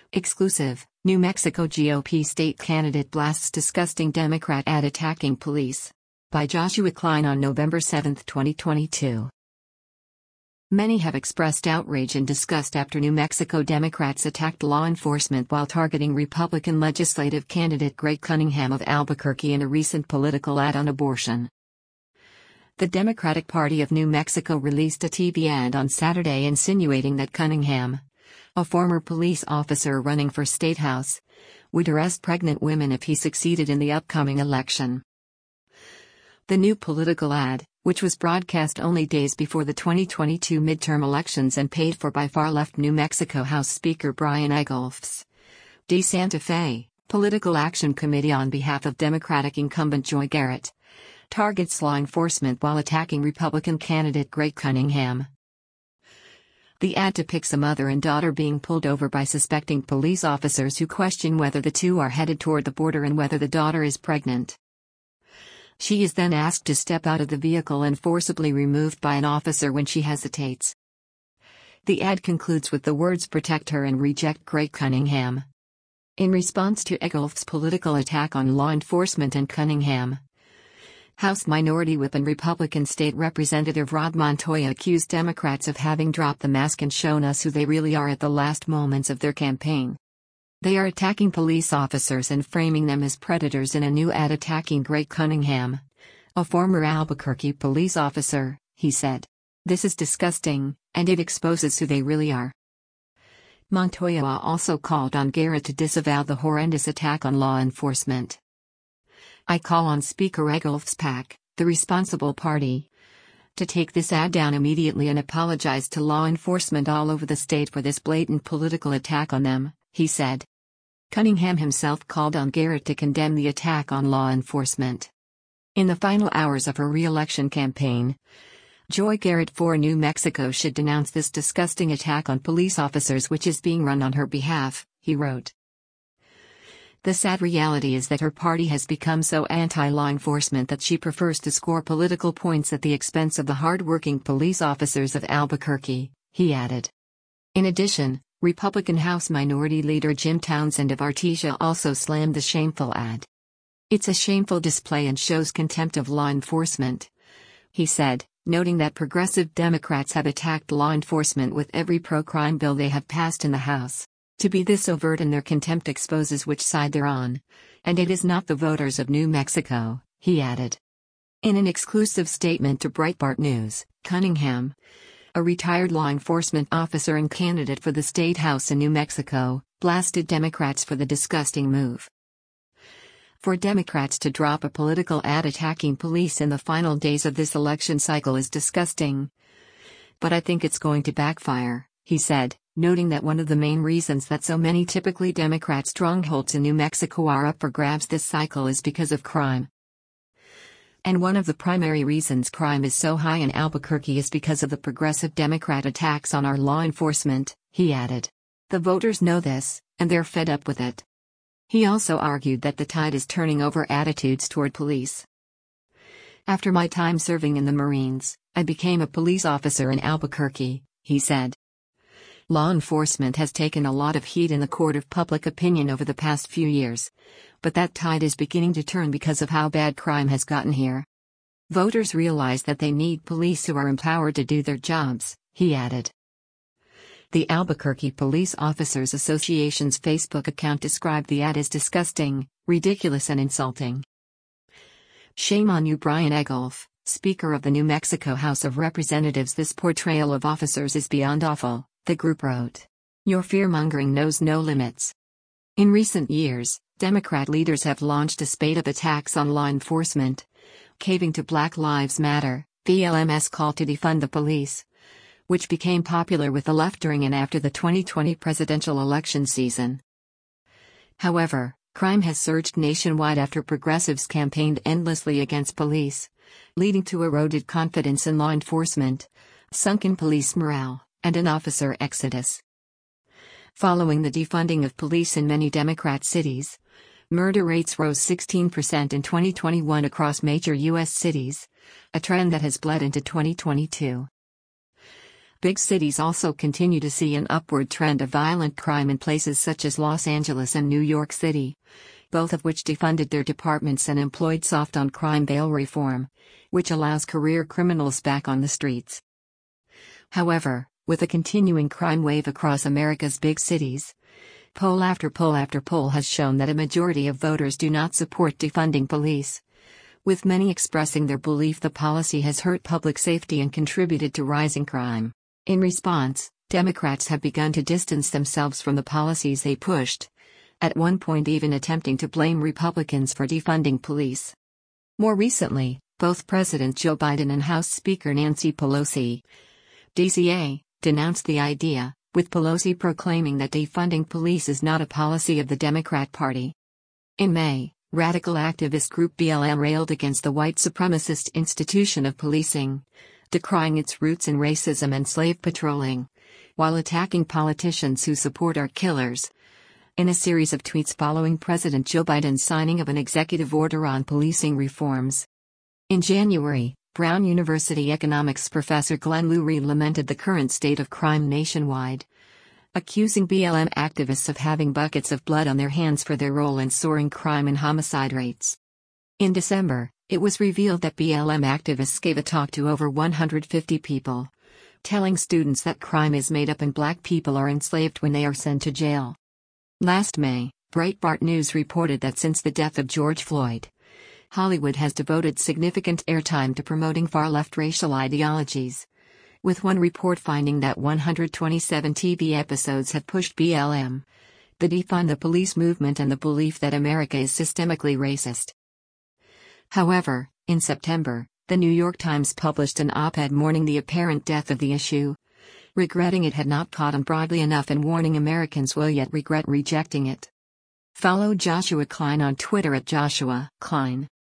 Exclusive, New Mexico GOP state candidate blasts disgusting Democrat ad attacking police. By Joshua Klein on November 7, 2022. Many have expressed outrage and disgust after New Mexico Democrats attacked law enforcement while targeting Republican legislative candidate Greg Cunningham of Albuquerque in a recent political ad on abortion. The Democratic Party of New Mexico released a TV ad on Saturday insinuating that Cunningham, a former police officer running for state house, would arrest pregnant women if he succeeded in the upcoming election. The new political ad, which was broadcast only days before the 2022 midterm elections and paid for by far-left New Mexico House Speaker Brian Egolf's de Santa Fe Political Action Committee on behalf of Democratic incumbent Joy Garrett, targets law enforcement while attacking Republican candidate Greg Cunningham. The ad depicts a mother and daughter being pulled over by suspecting police officers who question whether the two are headed toward the border and whether the daughter is pregnant. She is then asked to step out of the vehicle and forcibly removed by an officer when she hesitates. The ad concludes with the words "Protect her and reject Greg Cunningham." In response to Egolf's political attack on law enforcement and Cunningham, House Minority Whip and Republican State Representative Rod Montoya accused Democrats of having dropped the mask and shown us who they really are at the last moments of their campaign. They are attacking police officers and framing them as predators in a new ad attacking Greg Cunningham, a former Albuquerque police officer, he said. This is disgusting, and it exposes who they really are. Montoya also called on Garrett to disavow the horrendous attack on law enforcement. I call on Speaker Egolf's PAC, the responsible party, to take this ad down immediately and apologize to law enforcement all over the state for this blatant political attack on them, he said. Cunningham himself called on Garrett to condemn the attack on law enforcement. In the final hours of her re-election campaign, Joy Garrett for New Mexico should denounce this disgusting attack on police officers which is being run on her behalf, he wrote. The sad reality is that her party has become so anti-law enforcement that she prefers to score political points at the expense of the hard-working police officers of Albuquerque, he added. In addition, Republican House Minority Leader Jim Townsend of Artesia also slammed the shameful ad. It's a shameful display and shows contempt of law enforcement, he said, noting that progressive Democrats have attacked law enforcement with every pro-crime bill they have passed in the House. To be this overt in their contempt exposes which side they're on, and it is not the voters of New Mexico, he added. In an exclusive statement to Breitbart News, Cunningham, a retired law enforcement officer and candidate for the state house in New Mexico, blasted Democrats for the disgusting move. For Democrats to drop a political ad attacking police in the final days of this election cycle is disgusting. But I think it's going to backfire, he said, noting that one of the main reasons that so many typically Democrat strongholds in New Mexico are up for grabs this cycle is because of crime. And one of the primary reasons crime is so high in Albuquerque is because of the progressive Democrat attacks on our law enforcement, he added. The voters know this, and they're fed up with it. He also argued that the tide is turning over attitudes toward police. After my time serving in the Marines, I became a police officer in Albuquerque, he said. Law enforcement has taken a lot of heat in the court of public opinion over the past few years, but that tide is beginning to turn because of how bad crime has gotten here. Voters realize that they need police who are empowered to do their jobs, he added. The Albuquerque Police Officers Association's Facebook account described the ad as disgusting, ridiculous and insulting. Shame on you, Brian Egolf, Speaker of the New Mexico House of Representatives. This portrayal of officers is beyond awful, the group wrote. Your fear-mongering knows no limits. In recent years, Democrat leaders have launched a spate of attacks on law enforcement, caving to Black Lives Matter, BLM's call to defund the police, which became popular with the left during and after the 2020 presidential election season. However, crime has surged nationwide after progressives campaigned endlessly against police, leading to eroded confidence in law enforcement, sunken police morale, and an officer exodus. Following the defunding of police in many Democrat cities, murder rates rose 16% in 2021 across major U.S. cities, a trend that has bled into 2022. Big cities also continue to see an upward trend of violent crime in places such as Los Angeles and New York City, both of which defunded their departments and employed soft-on-crime bail reform, which allows career criminals back on the streets. However, with a continuing crime wave across America's big cities, poll after poll after poll has shown that a majority of voters do not support defunding police, with many expressing their belief the policy has hurt public safety and contributed to rising crime. In response, Democrats have begun to distance themselves from the policies they pushed, at one point even attempting to blame Republicans for defunding police. More recently, both President Joe Biden and House Speaker Nancy Pelosi, DCA, denounced the idea, with Pelosi proclaiming that defunding police is not a policy of the Democrat Party. In May, radical activist group BLM railed against the white supremacist institution of policing, decrying its roots in racism and slave patrolling, while attacking politicians who support our killers. In a series of tweets following President Joe Biden's signing of an executive order on policing reforms. In January, Brown University economics professor Glenn Lurie lamented the current state of crime nationwide, accusing BLM activists of having buckets of blood on their hands for their role in soaring crime and homicide rates. In December, it was revealed that BLM activists gave a talk to over 150 people, telling students that crime is made up and black people are enslaved when they are sent to jail. Last May, Breitbart News reported that since the death of George Floyd, Hollywood has devoted significant airtime to promoting far-left racial ideologies, with one report finding that 127 TV episodes have pushed BLM, the defund the police movement and the belief that America is systemically racist. However, in September, the New York Times published an op-ed mourning the apparent death of the issue, regretting it had not caught on broadly enough and warning Americans will yet regret rejecting it. Follow Joshua Klein on Twitter at Joshua Klein.